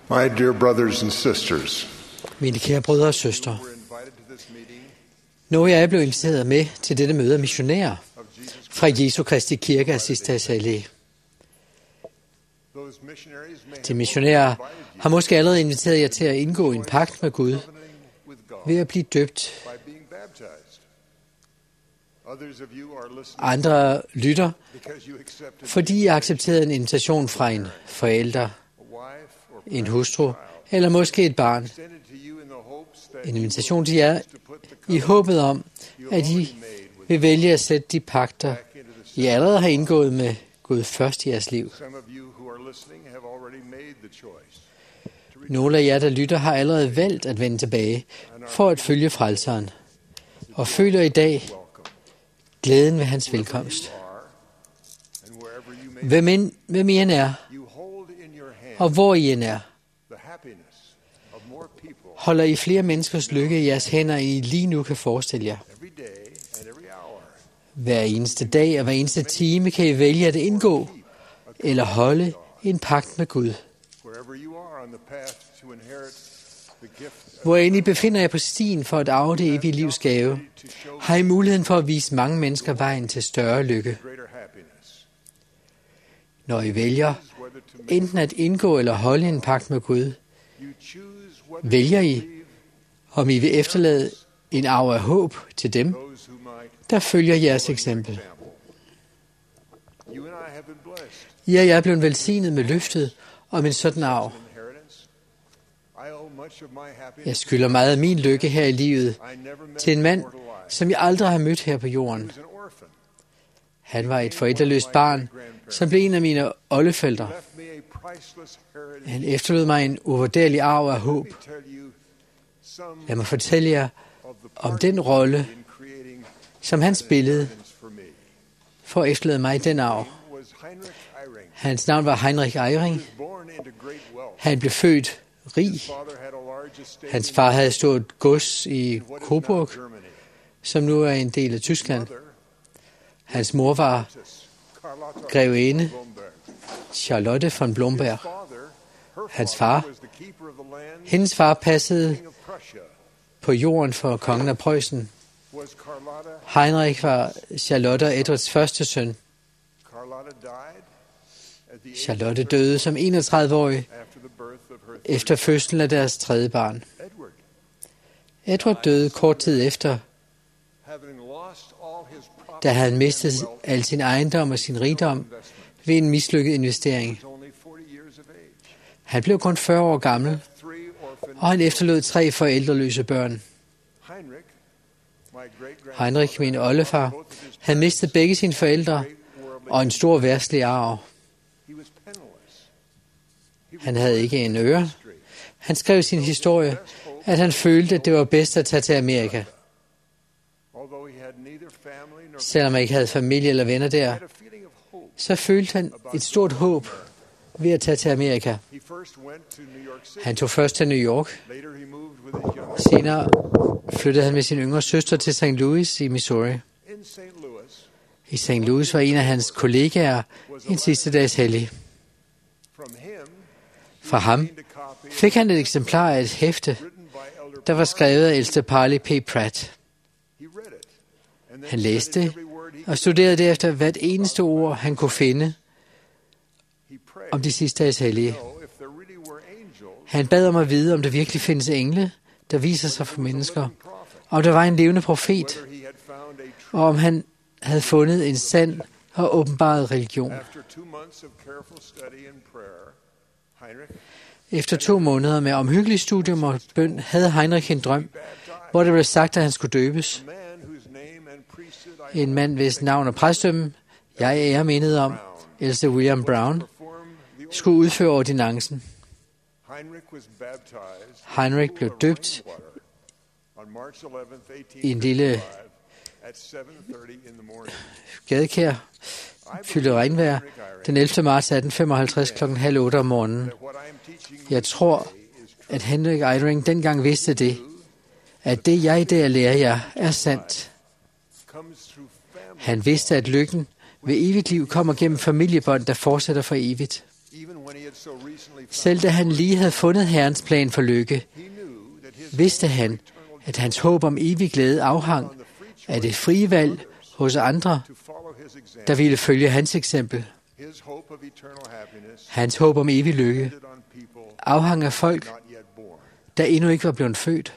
My dear brothers and sisters, Mine kære brødre og søstre, nu er jeg blevet inviteret med til dette møde af missionærer fra Jesu Kristi Kirke af sidste Salé. De missionærer har måske allerede inviteret jer til at indgå en pagt med Gud ved at blive døbt. Andre lytter, fordi I har accepteret en invitation fra en forælder, en hustru eller måske et barn. En invitation til jer i håbet om, at I vil vælge at sætte de pagter, I allerede har indgået med Gud først i jeres liv. Nogle af jer, der lytter, har allerede valgt at vende tilbage for at følge frelseren, og føler i dag glæden ved hans velkomst. Hvem I end er, og hvor I end er, holder I flere menneskers lykke i jeres hænder, I lige nu kan forestille jer. Hver eneste dag og hver eneste time kan I vælge at indgå eller holde en pagt med Gud. Hvor end I befinder jer på stien for at arve det evige livs gave, har I muligheden for at vise mange mennesker vejen til større lykke. Når I vælger enten at indgå eller holde en pagt med Gud, vælger I, om I vil efterlade en arv af håb til dem, der følger jeres eksempel. I og jeg er blevet velsignet med løftet om en sådan arv. Jeg skylder meget af min lykke her i livet til en mand, som jeg aldrig har mødt her på jorden. Han var et forældreløst barn, som blev en af mine oldeforældre. Han efterlod mig en uvurderlig arv af håb. Lad mig fortælle jer om den rolle, som han spillede for at efterlade mig den arv. Hans navn var Heinrich Eyring. Han blev født rig. Hans far havde stort gods i Coburg, som nu er en del af Tyskland. Hans mor var grevinde Charlotte von Blomberg. Hendes far passede på jorden for kongen af Preussen. Heinrich var Charlotte og Edvards første søn. Charlotte døde som 31-årig efter fødslen af deres tredje barn. Edward døde kort tid efter, da han mistede al sin ejendom og sin rigdom ved en mislykket investering. Han blev kun 40 år gammel, og han efterlod 3 forældreløse børn. Heinrich, min oldefar, havde mistet begge sine forældre og en stor verdslig arv. Han havde ikke en øre. Han skrev i sin historie, at han følte, at det var bedst at tage til Amerika. Selvom han ikke havde familie eller venner der, så følte han et stort håb ved at tage til Amerika. Han tog først til New York. Senere flyttede han med sin yngre søster til St. Louis i Missouri. I St. Louis var en af hans kollegaer en sidste dags hellig. Fra ham fik han et eksemplar af et hæfte, der var skrevet af ældste Parley P. Pratt. Han læste og studerede derefter hvert eneste ord, han kunne finde om de sidste dages hellige. Han bad om at vide, om der virkelig findes engle, der viser sig for mennesker, om der var en levende profet, og om han havde fundet en sand og åbenbaret religion. Efter 2 måneder med omhyggelig studium og bøn, havde Heinrich en drøm, hvor det blev sagt, at han skulle døbes. En mand, hvis navn og præstdømme, jeg ærer mindet om, ældste William Brown, skulle udføre ordinancen. Heinrich blev døbt i en lille gadekær, fyldt regnvejr, den 11. marts 1855 kl. 7:30 om morgenen. Jeg tror, at Heinrich Eyring dengang vidste det, at det jeg der lærer jer er sandt. Han vidste, at lykken ved evigt liv kommer gennem familiebånd, der fortsætter for evigt. Selv da han lige havde fundet Herrens plan for lykke, vidste han, at hans håb om evig glæde afhang af det frie valg hos andre, der ville følge hans eksempel. Hans håb om evig lykke afhang af folk, der endnu ikke var blevet født.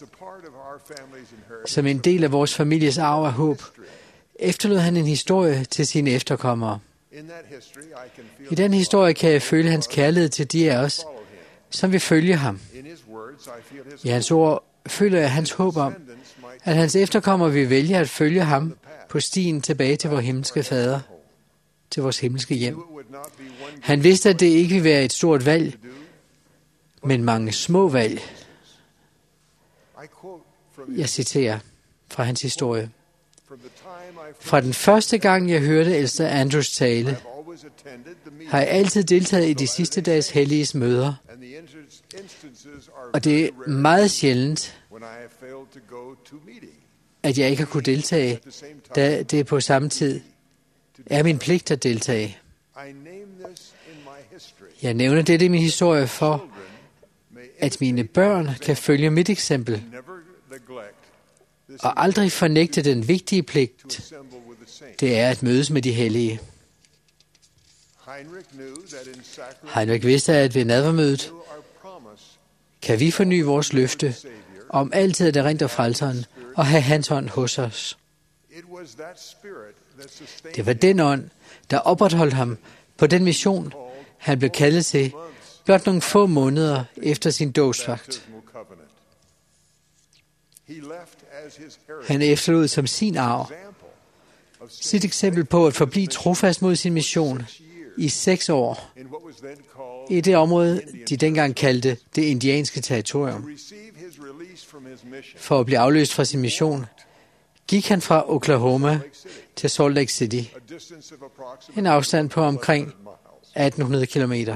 Som en del af vores families arv af håb, efterlod han en historie til sine efterkommere. I den historie kan jeg føle hans kærlighed til de af os, som vil følge ham. I hans ord føler jeg hans håb om, at hans efterkommere vil vælge at følge ham på stien tilbage til vores himmelske fader, til vores himmelske hjem. Han vidste, at det ikke ville være et stort valg, men mange små valg. Jeg citerer fra hans historie. Fra den første gang, jeg hørte ældste Andrews tale, har jeg altid deltaget i de sidste dages helliges møder. Og det er meget sjældent, at jeg ikke har kunnet deltage, da det på samme tid er min pligt at deltage. Jeg nævner dette i min historie for, at mine børn kan følge mit eksempel og aldrig fornægte den vigtige pligt, det er at mødes med de hellige. Heinrich vidste, at ved nadvermødet kan vi forny vores løfte om altid at erindre frelseren og have hans hånd hos os. Det var den ånd, der opretholdt ham på den mission, han blev kaldet til, blot nogle få måneder efter sin dåbsvagt. Han efterlod som sin arv sit eksempel på at forblive trofast mod sin mission i 6 år i det område, de dengang kaldte det indianske territorium. For at blive afløst fra sin mission, gik han fra Oklahoma til Salt Lake City, en afstand på omkring 1800 kilometer.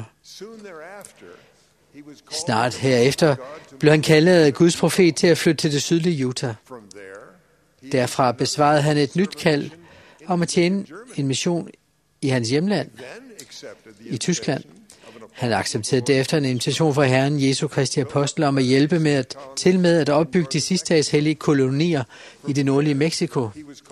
Snart herefter blev han kaldet af Guds profet til at flytte til det sydlige Utah. Derfra besvarede han et nyt kald om at tjene en mission i hans hjemland, i Tyskland. Han accepterede derefter en invitation fra Herren Jesu Kristi Apostel om at hjælpe med at opbygge de sidste dages hellige kolonier i det nordlige Mexico.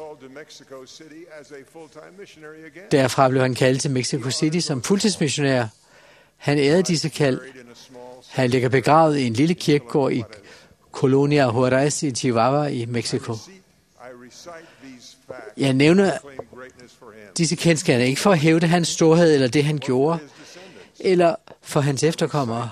Derfra blev han kaldet til Mexico City som fuldtidsmissionær. Han ærede disse kald. Han ligger begravet i en lille kirkegård i Colonia Juarez i Chihuahua i Mexico. Jeg nævner disse kendsgerninger ikke for at hævde hans storhed eller det, han gjorde, eller for hans efterkommere.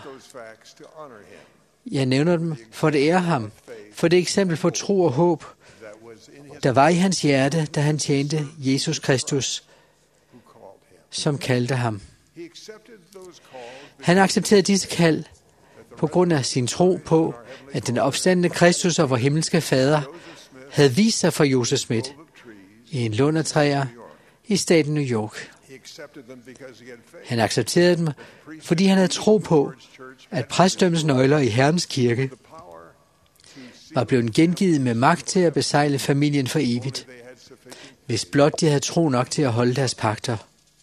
Jeg nævner dem for at ære ham, for det eksempel på tro og håb, der var i hans hjerte, da han tjente Jesus Kristus, som kaldte ham. Han accepterede disse kald på grund af sin tro på, at den opstandne Kristus og vor himmelske fader havde vist sig for Joseph Smith i en lund af træer i staten New York. Han accepterede dem, fordi han havde tro på, at præstdømmens nøgler i Herrens kirke var blevet gengivet med magt til at besejle familien for evigt, hvis blot de havde tro nok til at holde deres pagter.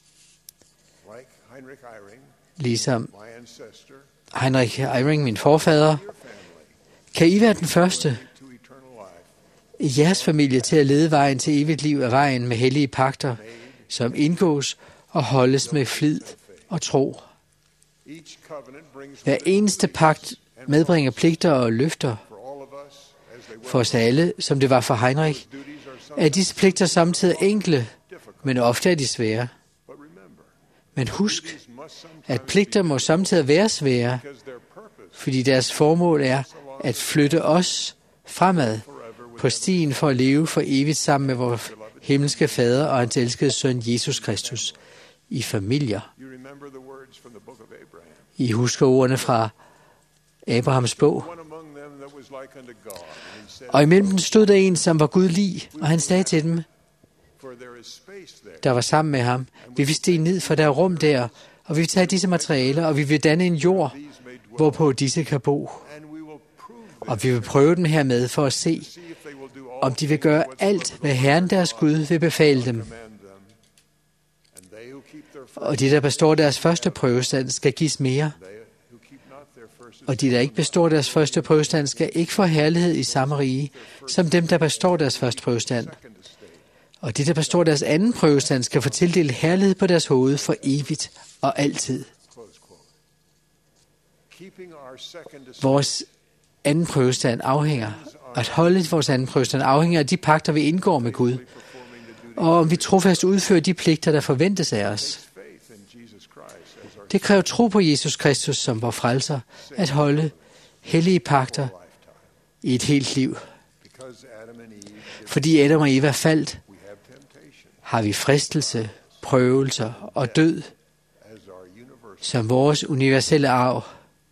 Ligesom Heinrich Eyring, min forfader, kan I være den første i jeres familie til at lede vejen til evigt liv af vejen med hellige pagter, som indgås og holdes med flid og tro. Hver eneste pagt medbringer pligter og løfter for os alle, som det var for Heinrich, er disse pligter samtidig enkle, men ofte er de svære. Men husk, at pligter må samtidig være svære, fordi deres formål er at flytte os fremad på stien for at leve for evigt sammen med vores himmelske fader og hans elskede søn Jesus Kristus i familier. I husker ordene fra Abrahams bog. Og imellem dem stod der en, som var Gud lig, og han sagde til dem, der var sammen med ham, vi vil stige ned, for der er rum der, og vi vil tage disse materialer, og vi vil danne en jord, hvorpå disse kan bo. Og vi vil prøve dem hermed for at se, om de vil gøre alt, hvad Herren deres Gud vil befale dem. og de, der består deres første prøvestand, skal gives mere. Og de, der ikke består deres første prøvestand, skal ikke få herlighed i samme rige, som dem, der består deres første prøvestand. Og de, der består deres anden prøvestand, skal få tildelt herlighed på deres hoved for evigt og altid. Vores anden prøvestand afhænger. At holde vores anden prøvestand afhænger af de pagter, vi indgår med Gud. Og om vi trofast udfører de pligter, der forventes af os. Det kræver tro på Jesus Kristus som vor frelser, at holde hellige pagter i et helt liv. Fordi Adam og Eva faldt, har vi fristelse, prøvelser og død som vores universelle arv.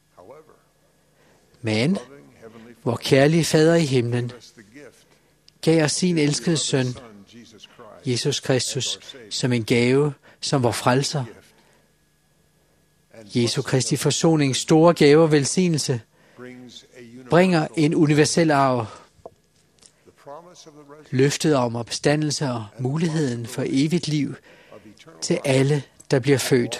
Men vor kærlige Fader i himlen gav os sin elskede søn, Jesus Kristus, som en gave, som vor frelser. Jesu Kristi forsoning, store gave og velsignelse, bringer en universel arv. Løftet om opstandelse og muligheden for evigt liv til alle, der bliver født.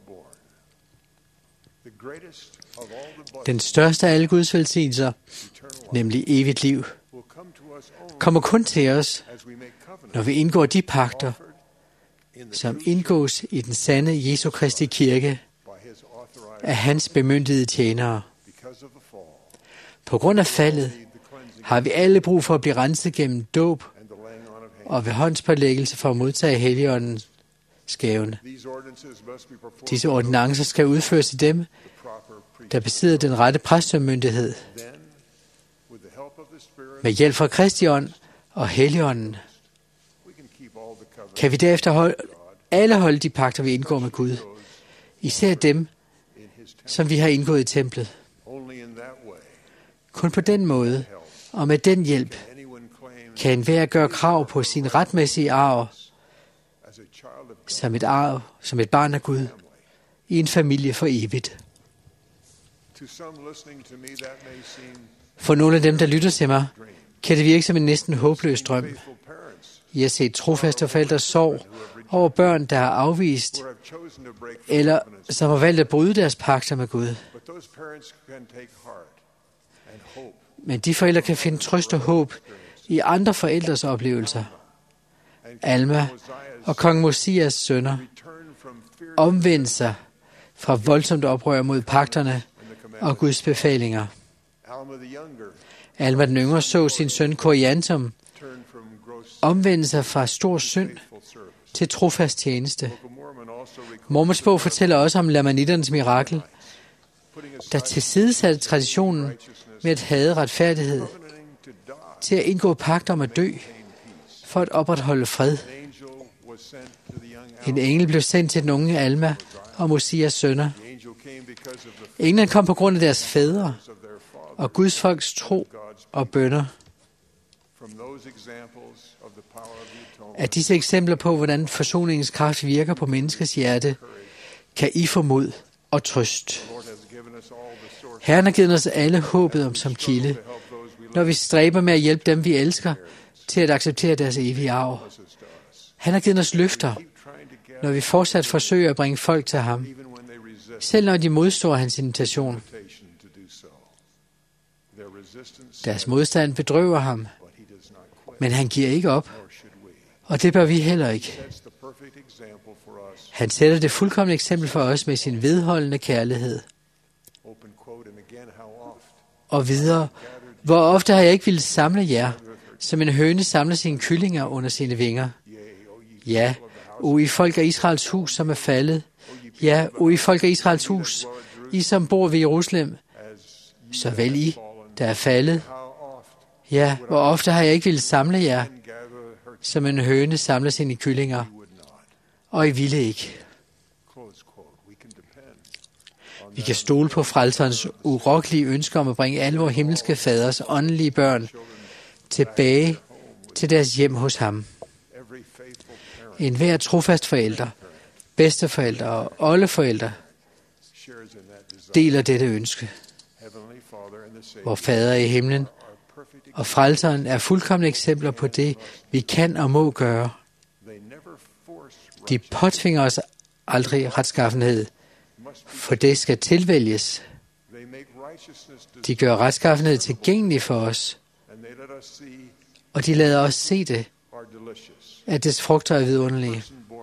Den største af alle Guds velsignelser, nemlig evigt liv, kommer kun til os, når vi indgår de pagter, som indgås i den sande Jesu Kristi kirke af hans bemyndigede tjenere. På grund af faldet har vi alle brug for at blive renset gennem dåb og ved håndspålæggelse for at modtage Helligåndens gaven. Disse ordinancer skal udføres til dem, der besidder den rette præstemyndighed. Med hjælp fra Kristi ånd og Helligånden kan vi derefter alle holde de pagter, vi indgår med Gud. Især dem, som vi har indgået i templet. Kun på den måde og med den hjælp kan enhver gøre krav på sin retmæssige arv som et barn af Gud i en familie for evigt. For nogle af dem, der lytter til mig, kan det virke som en næsten håbløs drøm. I har set trofaste forældre sorg over børn, der har afvist eller som har valgt at bryde deres pagter med Gud. Men de forældre kan finde trøst og håb i andre forældres oplevelser. Alma og kong Mosias sønner omvendte sig fra voldsomt oprør mod pagterne og Guds befalinger. Alma den yngre så sin søn Koriantum omvende sig fra stor synd til trofast tjeneste. Mormons bog fortæller også om lamanitternes mirakel, der tilsidesatte traditionen med at hade retfærdighed til at indgå pagt om at dø for at opretholde fred. En engel blev sendt til den unge Alma og Mosias sønner. Englen kom på grund af deres fædre og Guds folks tro og bønner. Af disse eksempler på, hvordan forsoningens kraft virker på menneskets hjerte, kan I få mod og trøst. Herren har givet os alle håbet om som kilde, når vi stræber med at hjælpe dem, vi elsker, til at acceptere deres evige arv. Han har givet os løfter, når vi fortsat forsøger at bringe folk til ham, selv når de modstår hans invitation. Deres modstand bedrøver ham, men han giver ikke op, og det bør vi heller ikke. Han sætter det fuldkomne eksempel for os med sin vedholdende kærlighed. Og videre, hvor ofte har jeg ikke ville samle jer, som en høne samler sine kyllinger under sine vinger. Ja, o I folk af Israels hus, som er faldet. Ja, o I folk af Israels hus, I som bor ved Jerusalem, såvel I, der er faldet. Ja, hvor ofte har jeg ikke ville samle jer, som en høne samler sine kyllinger, og I ville ikke. Vi kan stole på frelserens urokkelige ønsker om at bringe alle vores himmelske faders åndelige børn tilbage til deres hjem hos ham. En hver trofast forælder, bedsteforældre og oldeforældre deler dette ønske. Vor Fader i himlen og frelseren er fuldkomne eksempler på det, vi kan og må gøre. De påtvinger os aldrig retskaffenhed, for det skal tilvælges. De gør retskaffenhed tilgængelig for os, og de lader os se det, at dets frugter er vidunderlige.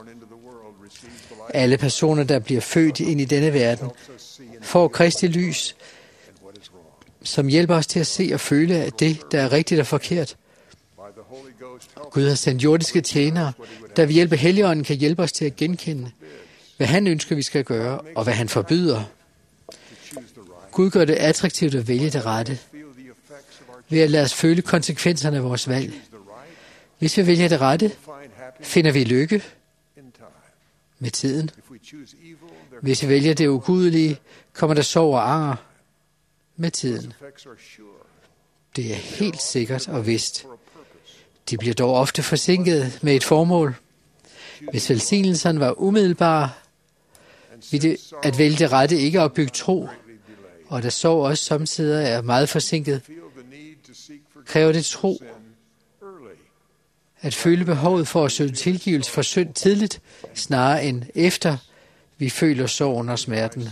Alle personer, der bliver født ind i denne verden, får Kristi lys, som hjælper os til at se og føle, at det, der er rigtigt og forkert. Gud har sendt jordiske tjenere, der ved hjælp af Helligånden kan hjælpe os til at genkende, hvad han ønsker, vi skal gøre, og hvad han forbyder. Gud gør det attraktivt at vælge det rette, ved at lade os føle konsekvenserne af vores valg. Hvis vi vælger det rette, finder vi lykke med tiden. Hvis vi vælger det ugudelige, kommer der sorg og anger med tiden. Det er helt sikkert og vist. De bliver dog ofte forsinket med et formål. Hvis velsignelserne var umiddelbare, ville det at vælge det rette ikke opbygge tro, og der sorg også samtidig er meget forsinket, kræver det tro. At føle behovet for at søge tilgivelse for synd tidligt, snarere end efter vi føler sorgen og smerten.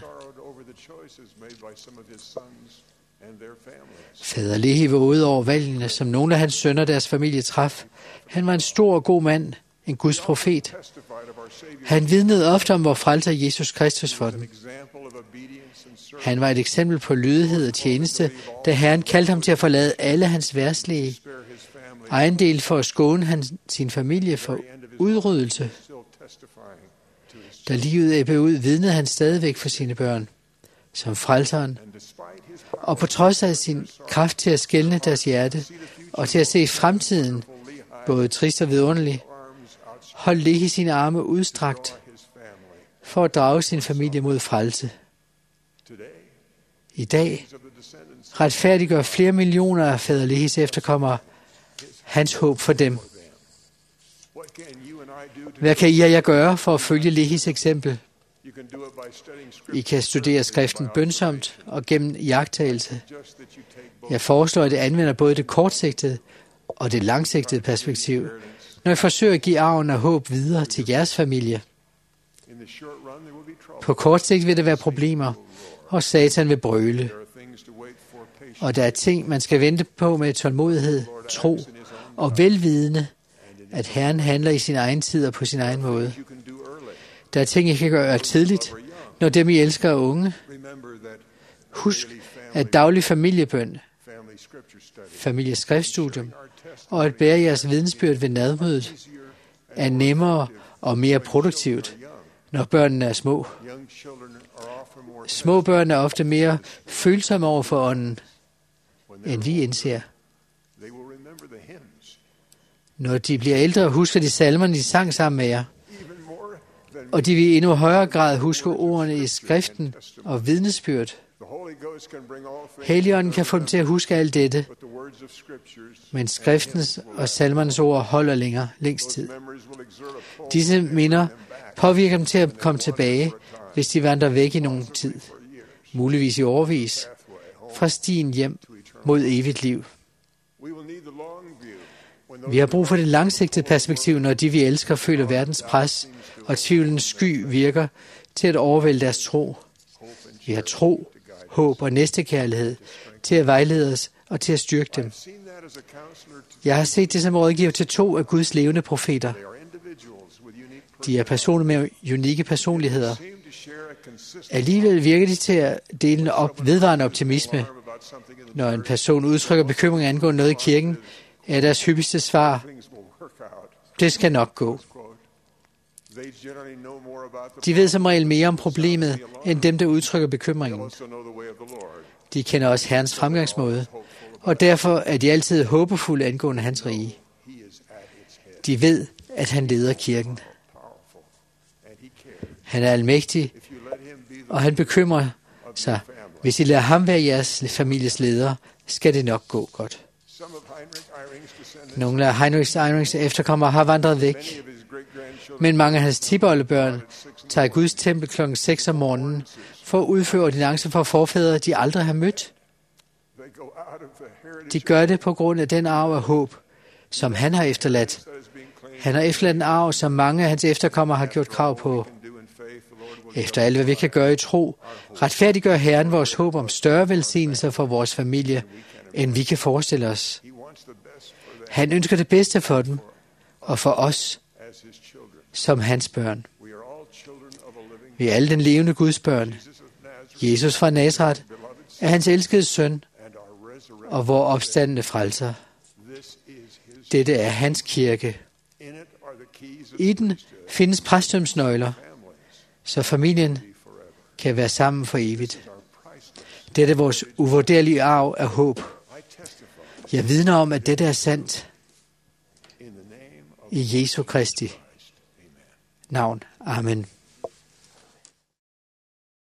Fader Lehi vågede over valgene, som nogle af hans sønner og deres familie traf. Han var en stor og god mand, en Guds profet. Han vidnede ofte om vor frelser Jesus Kristus for dem. Han var et eksempel på lydighed og tjeneste, da Herren kaldte ham til at forlade alle hans verdslige ejendel for at skåne sin familie for udryddelse. Da livet ebbede ud, vidnede han stadigvæk for sine børn som frelseren. Og på trods af sin kraft til at skelne deres hjerte og til at se fremtiden, både trist og vidunderlig, holdt Lehi sine arme udstrakt for at drage sin familie mod frelse. I dag retfærdiggør flere millioner af fader Lehis efterkommere hans håb for dem. Hvad kan I og jeg gøre for at følge Lehis eksempel? I kan studere skriften bønsomt og gennem iagttagelse. Jeg foreslår, at I anvender både det kortsigtede og det langsigtede perspektiv, når I forsøger at give arven af håb videre til jeres familie. På kort sigt vil der være problemer, og Satan vil brøle. Og der er ting, man skal vente på med tålmodighed, tro og velvidende, at Herren handler i sin egen tid og på sin egen måde. Der er ting, I kan gøre tidligt, når dem, I elsker, er unge. Husk, at daglig familiebøn, familieskriftstudium og at bære jeres vidensbyrd ved nadmødet er nemmere og mere produktivt, når børnene er små. Små børn er ofte mere følsomme over for ånden, end vi indser. Når de bliver ældre, husker de salmerne, de sang sammen med jer. Og de vil i endnu højere grad huske ordene i skriften og vidnesbyrd. Helligånden kan få dem til at huske alt dette, men skriftens og salmernes ord holder længst tid. Disse minder påvirker dem til at komme tilbage, hvis de vandrer væk i nogen tid, muligvis i årevis, fra stien hjem mod evigt liv. Vi har brug for det langsigtede perspektiv, når de, vi elsker, føler verdens pres, og tvivlens sky virker til at overvælde deres tro. Vi har tro, håb og næstekærlighed til at vejlede os og til at styrke dem. Jeg har set det som rådgiver til 2 af Guds levende profeter. De er personer med unikke personligheder. Alligevel virker de til at dele en vedvarende optimisme. Når en person udtrykker bekymring angående noget i kirken, er deres hyppigste svar: det skal nok gå. De ved som regel mere om problemet, end dem, der udtrykker bekymringen. De kender også Herrens fremgangsmåde, og derfor er de altid håbefulde angående hans rige. De ved, at han leder kirken. Han er almægtig, og han bekymrer sig. Hvis I lader ham være jeres families leder, skal det nok gå godt. Nogle af Heinrich Einrichs efterkommere har vandret væk, men mange af hans tipoldebørn tager i Guds tempel kl. 6 om morgenen for at udføre ordinancer for forfædre, de aldrig har mødt. De gør det på grund af den arv af håb, som han har efterladt. Han har efterladt en arv, som mange af hans efterkommere har gjort krav på. Efter alt, hvad vi kan gøre i tro, retfærdiggør Herren vores håb om større velsignelser for vores familie, end vi kan forestille os. Han ønsker det bedste for dem og for os som hans børn. Vi er alle den levende Guds børn. Jesus fra Nazaret er hans elskede søn og vor opstandende frelser. Dette er hans kirke. I den findes præstedømsnøgler, så familien kan være sammen for evigt. Dette er vores uvurderlige arv af håb. Jeg vidner om, at dette er sandt. I Jesu Kristi navn. Amen.